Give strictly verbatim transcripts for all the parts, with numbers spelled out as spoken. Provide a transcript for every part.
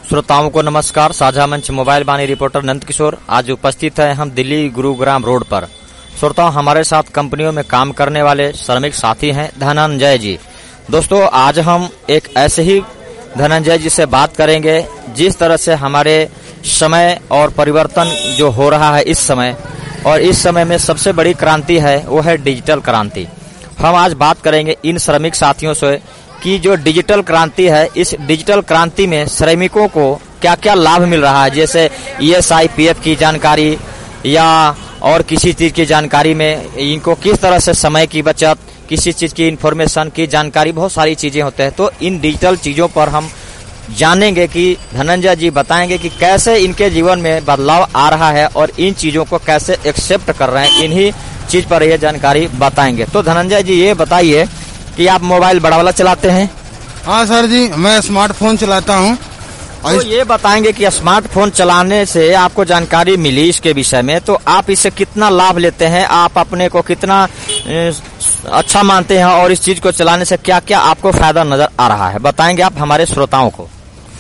श्रोताओं को नमस्कार। साझा मंच मोबाइल बानी रिपोर्टर नंद किशोर आज उपस्थित है हम दिल्ली गुरुग्राम रोड पर। श्रोताओं, हमारे साथ कंपनियों में काम करने वाले श्रमिक साथी हैं धनंजय जी। दोस्तों, आज हम एक ऐसे ही धनंजय जी से बात करेंगे जिस तरह से हमारे समय और परिवर्तन जो हो रहा है इस समय, और इस समय में सबसे बड़ी क्रांति है वो है डिजिटल क्रांति। हम आज बात करेंगे इन श्रमिक साथियों से कि जो डिजिटल क्रांति है, इस डिजिटल क्रांति में श्रमिकों को क्या क्या लाभ मिल रहा है, जैसे E S I P F की जानकारी या और किसी चीज की जानकारी में इनको किस तरह से समय की बचत, किसी चीज की इंफॉर्मेशन की जानकारी, बहुत सारी चीजें होते हैं। तो इन डिजिटल चीजों पर हम जानेंगे कि धनंजय जी बताएंगे कि कैसे इनके जीवन में बदलाव आ रहा है और इन चीजों को कैसे एक्सेप्ट कर रहे हैं, इन्हीं चीज पर यह जानकारी बताएंगे। तो धनंजय जी ये बताइए कि आप मोबाइल बड़ा वाला चलाते हैं? हाँ सर जी, मैं स्मार्टफोन चलाता हूँ। तो ये बताएंगे कि स्मार्टफोन चलाने से आपको जानकारी मिली इसके विषय में, तो आप इससे कितना लाभ लेते हैं, आप अपने को कितना अच्छा मानते हैं और इस चीज को चलाने से क्या क्या आपको फायदा नजर आ रहा है, बताएंगे आप हमारे श्रोताओं को?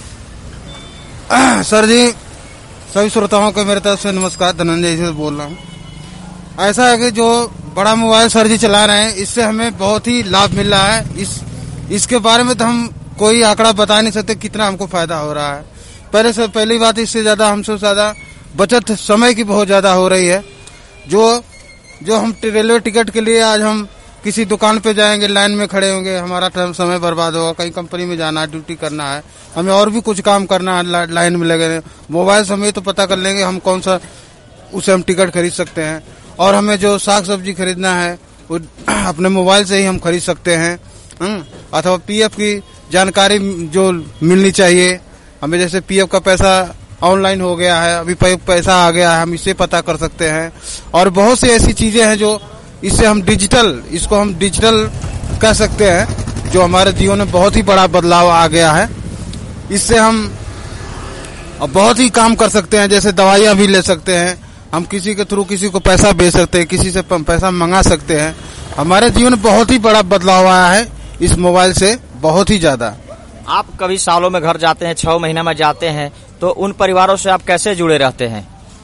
सर जी, सभी श्रोताओं को मेरे तरफ से नमस्कार। धनंजय जी से बोल रहा हूँ। ऐसा है कि जो बड़ा मोबाइल सर जी चला रहे हैं, इससे हमें बहुत ही लाभ मिल रहा है। इस इसके बारे में तो हम कोई आंकड़ा बता नहीं सकते कितना हमको फायदा हो रहा है। पहले से पहली बात, इससे ज्यादा हमसे ज्यादा बचत समय की बहुत ज्यादा हो रही है। जो जो हम रेलवे टिकट के लिए आज हम किसी दुकान पे जाएंगे, लाइन में खड़े होंगे, हमारा समय बर्बाद होगा। कहीं कंपनी में जाना है, ड्यूटी करना है, हमें और भी कुछ काम करना है, लाइन में लगे। मोबाइल से हमें तो पता कर लेंगे हम कौन सा उसे हम टिकट खरीद सकते हैं। और हमें जो साग सब्जी खरीदना है वो अपने मोबाइल से ही हम खरीद सकते हैं। अथवा पी एफ की जानकारी जो मिलनी चाहिए हमें, जैसे पी एफ का पैसा ऑनलाइन हो गया है, अभी पैसा आ गया है, हम इससे पता कर सकते हैं। और बहुत सी ऐसी चीजें हैं जो इससे हम डिजिटल, इसको हम डिजिटल कह सकते हैं, जो हमारे जीवन में बहुत ही बड़ा बदलाव आ गया है। इससे हम बहुत ही काम कर सकते हैं, जैसे दवाइयां भी ले सकते हैं, हम किसी के थ्रू किसी को पैसा भेज सकते हैं, किसी से पैसा मंगा सकते हैं। हमारे जीवन में बहुत ही बड़ा बदलाव आया है इस मोबाइल से, बहुत ही ज्यादा। आप कभी सालों में घर जाते हैं, छह महीना में जाते हैं, तो उन परिवारों से आप कैसे जुड़े रहते हैं?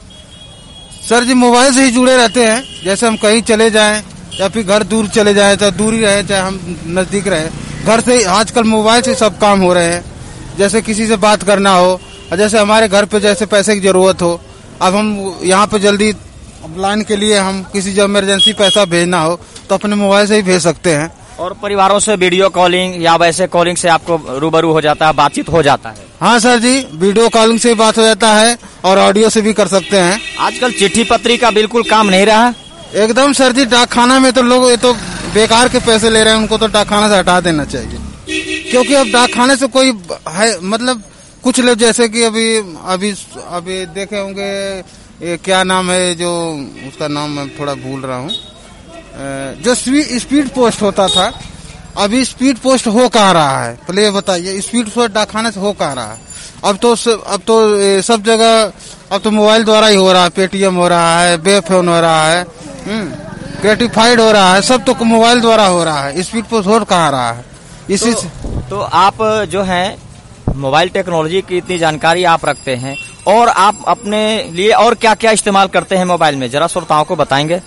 सर जी, मोबाइल से ही जुड़े रहते हैं। जैसे हम कहीं चले जाएं या फिर घर दूर चले जाएं, चाहे दूरी रहे चाहे हम नजदीक रहे, घर से आजकल मोबाइल से सब काम हो रहे हैं। जैसे किसी से बात करना हो, जैसे हमारे घर पे जैसे पैसे की जरूरत हो, अब हम यहाँ पे जल्दी लाइन के लिए हम किसी जो इमरजेंसी पैसा भेजना हो तो अपने मोबाइल से ही भेज सकते हैं। और परिवारों से वीडियो कॉलिंग या वैसे कॉलिंग से आपको रूबरू हो जाता है, बातचीत हो जाता है? हाँ सर जी, वीडियो कॉलिंग से बात हो जाता है और ऑडियो से भी कर सकते हैं। आजकल चिट्ठी पत्री का बिल्कुल काम नहीं रहा एकदम सर जी। डाकखाना में तो लोग ये तो बेकार के पैसे ले रहे हैं, उनको तो डाकखाना से हटा देना चाहिए। क्योंकि अब डाकखाने से कोई है, मतलब कुछ लोग जैसे कि अभी अभी अभी देखे होंगे, ये क्या नाम है, जो उसका नाम मैं थोड़ा भूल रहा हूँ, जो स्पीड पोस्ट होता था, अभी स्पीड पोस्ट हो कहाँ रहा है? पहले ये बताइए, स्पीड पोस्ट डाकखाने से हो कहाँ रहा है? अब तो अब तो सब जगह अब तो मोबाइल द्वारा ही हो रहा है। पेटीएम हो रहा है, बे फोन हो रहा है, ग्रेटिफाइड हो रहा है, सब तो मोबाइल द्वारा हो रहा है। स्पीड पोस्ट हो कहाँ रहा है? इसी तो, तो आप जो है मोबाइल टेक्नोलॉजी की इतनी जानकारी आप रखते हैं, और आप अपने लिए और क्या क्या इस्तेमाल करते हैं मोबाइल में, जरा श्रोताओं को बताएंगे?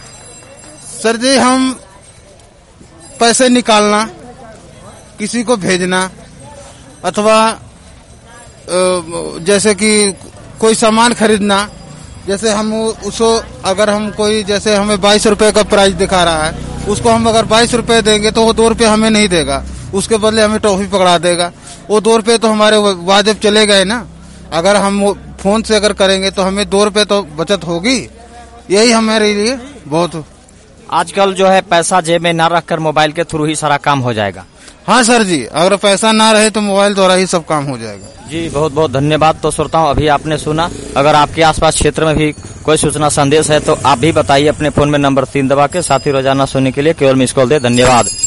सर जी, हम पैसे निकालना, किसी को भेजना, अथवा जैसे कि कोई सामान खरीदना। जैसे हम उसको अगर हम कोई, जैसे हमें बाईस रुपए का प्राइस दिखा रहा है, उसको हम अगर बाईस रुपए देंगे तो वो दो रुपए हमें नहीं देगा, उसके बदले हमें टॉफी पकड़ा देगा। वो दो रुपए तो हमारे वाजिब चले गए ना। अगर हम फोन से अगर करेंगे तो हमें दो रुपए तो बचत होगी। यही हमारे लिए बहुत। आजकल जो है पैसा जेब में ना रखकर मोबाइल के थ्रू ही सारा काम हो जाएगा। हाँ सर जी, अगर पैसा ना रहे तो मोबाइल द्वारा ही सब काम हो जाएगा। जी, बहुत बहुत धन्यवाद। तो श्रोताओं, अभी आपने सुना, अगर आपके आसपास क्षेत्र में भी कोई सूचना संदेश है तो आप भी बताइए अपने फोन में नंबर तीन दबा के। साथ ही रोजाना सुनने के लिए केवल मिस कॉल दे। धन्यवाद।